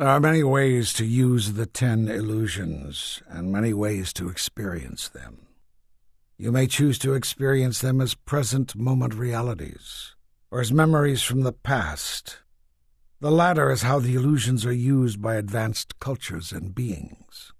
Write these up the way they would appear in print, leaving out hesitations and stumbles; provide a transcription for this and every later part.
There are many ways to use the 10 illusions, and many ways to experience them. You may choose to experience them as present moment realities, or as memories from the past. The latter is how the illusions are used by advanced cultures and beings.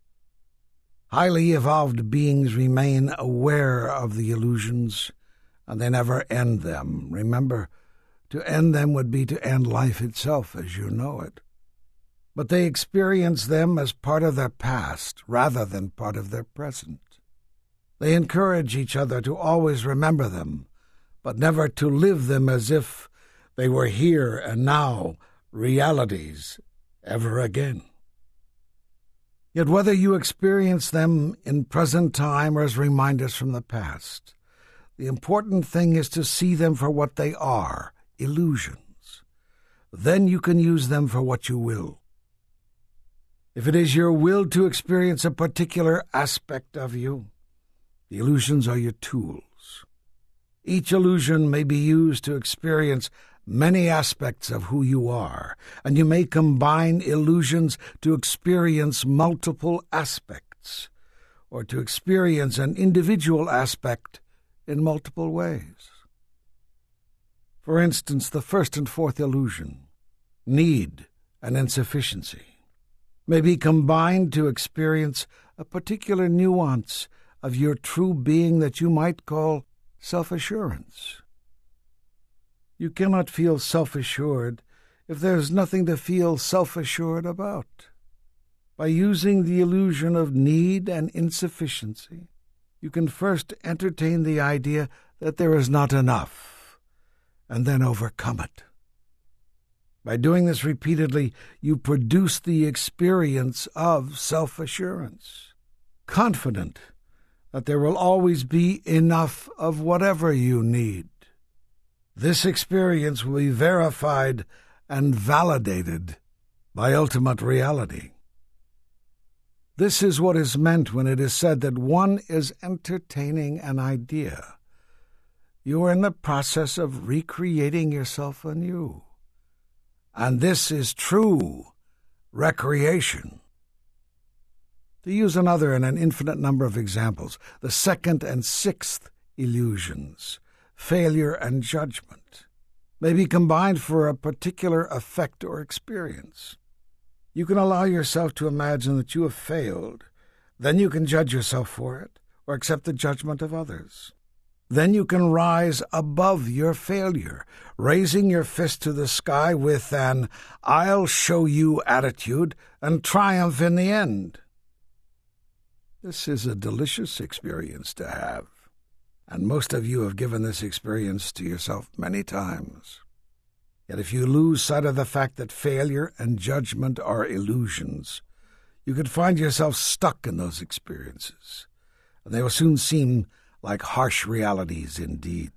Highly evolved beings remain aware of the illusions, and they never end them. Remember, to end them would be to end life itself as you know it. But they experience them as part of their past rather than part of their present. They encourage each other to always remember them, but never to live them as if they were here and now realities ever again. Yet whether you experience them in present time or as reminders from the past, the important thing is to see them for what they are, illusions. Then you can use them for what you will. If it is your will to experience a particular aspect of you, the illusions are your tools. Each illusion may be used to experience many aspects of who you are, and you may combine illusions to experience multiple aspects, or to experience an individual aspect in multiple ways. For instance, the first and fourth illusion, need and insufficiency, may be combined to experience a particular nuance of your true being that you might call self-assurance. You cannot feel self-assured if there is nothing to feel self-assured about. By using the illusion of need and insufficiency, you can first entertain the idea that there is not enough, and then overcome it. By doing this repeatedly, you produce the experience of self-assurance, confident that there will always be enough of whatever you need. This experience will be verified and validated by ultimate reality. This is what is meant when it is said that one is entertaining an idea. You are in the process of recreating yourself anew. And this is true recreation. To use another in an infinite number of examples, the second and sixth illusions, failure and judgment, may be combined for a particular effect or experience. You can allow yourself to imagine that you have failed. Then you can judge yourself for it or accept the judgment of others. Then you can rise above your failure, raising your fist to the sky with an "I'll show you" attitude and triumph in the end. This is a delicious experience to have, and most of you have given this experience to yourself many times. Yet if you lose sight of the fact that failure and judgment are illusions, you could find yourself stuck in those experiences, and they will soon seem like harsh realities indeed.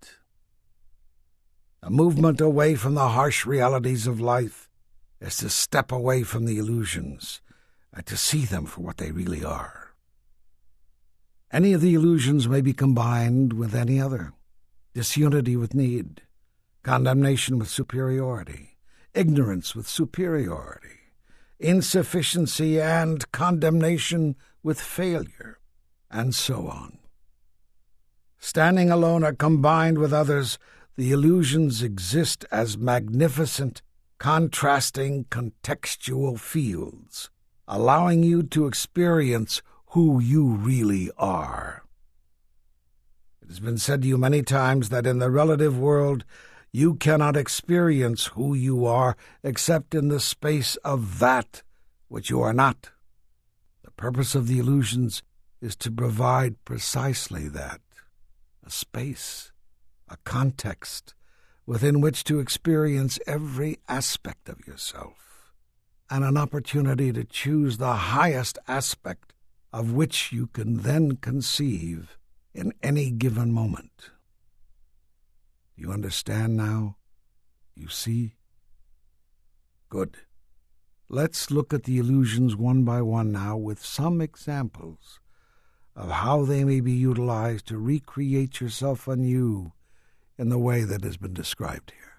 A movement away from the harsh realities of life is to step away from the illusions and to see them for what they really are. Any of the illusions may be combined with any other. Disunity with need, condemnation with superiority, ignorance with superiority, insufficiency and condemnation with failure, and so on. Standing alone or combined with others, the illusions exist as magnificent, contrasting, contextual fields, allowing you to experience who you really are. It has been said to you many times that in the relative world, you cannot experience who you are except in the space of that which you are not. The purpose of the illusions is to provide precisely that. A space, a context within which to experience every aspect of yourself, and an opportunity to choose the highest aspect of which you can then conceive in any given moment. You understand now? You see? Good. Let's look at the illusions one by one now with some examples of how they may be utilized to recreate yourself anew in the way that has been described here.